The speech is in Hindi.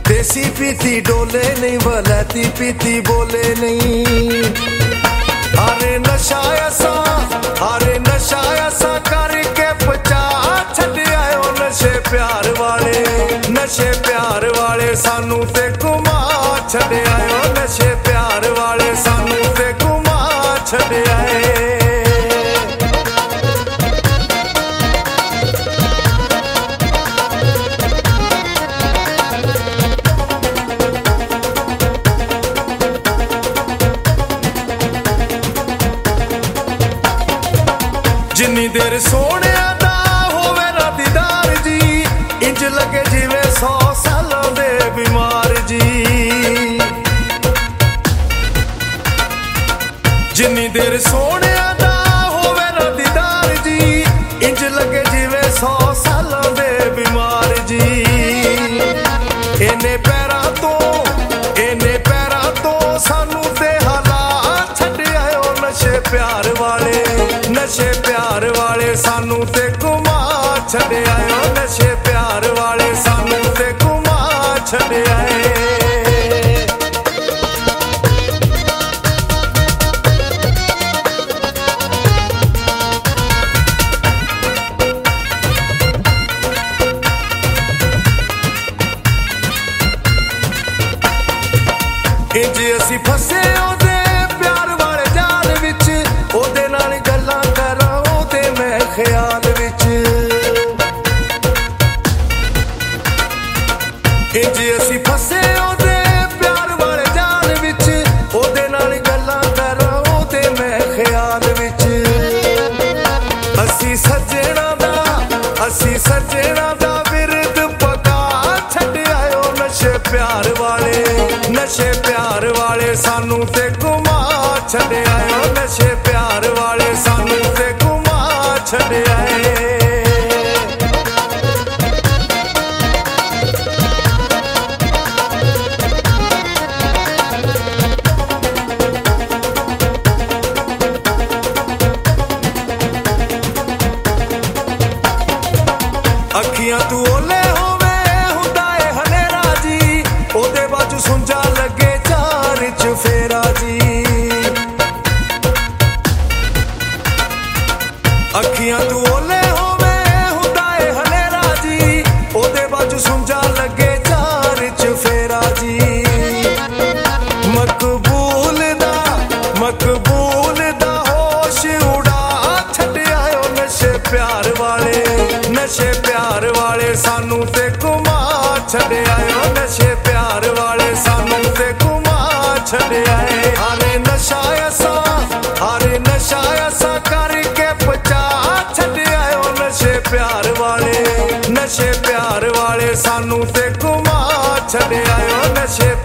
देसी पीती डोले नहीं, वलैती पीती बोले नहीं। अरे नशा ऐसा करके पचा छड़ आयो नशे प्यार वाले सानू ते घुमा छड़ आयो नशे प्यार वाले सानू ते घुमा छड़ आए। जिन्नी देर सोने दा होवे ना दीदार जी, इंज लगे जिवें 100 सालों दे बीमार जी। जिन्नी देर सोने दा होवे ना दीदार जी, इंज लगे जिवें 100 सालों दे बीमार जी। इन्ने पैरां तो सानू ते हालात छड़ आयो नशे प्यार वाले सानू ते घुमा छड़ आयो नशे प्यार वाले सानू ते घुमा छड़ आए। इंज असी फसे ओदे प्यार वाले जाल विच, ओदे नाल गल्लां करां ओदे मैं ख्याल विच। इंज असी फसे ओदे प्यार वाले जाल विच, ओदे नाल गल्लां करां ओदे मैं ख्याल विच। असी सज्जणा दा विरद पका छड़ आयो नशे प्यार वाले सानू ते घुमा छड़ आयो नशे प्यार वाले सानू ते घुमा छड़ आए। अखियां तू ओले होवे हुंदा ए हनेरा जी, ओदे बाजू सुंजा लगे चार चफेरा जी। अखियां तू ओले होवे हुंदा ए हनेरा जी, ओदे बाजू सुंजा लगे चार चफेरा जी। मकबूल दा होश उड़ा छड़ आयो नशे प्यार वाले सानू ते घुमा छड़ आयो नशे प्यार वाले सानू ते घुमा छड़ आए। अरे नशा ऐसा करके पचा छड़ आयो नशे प्यार वाले सानू ते घुमा छड़ आयो नशे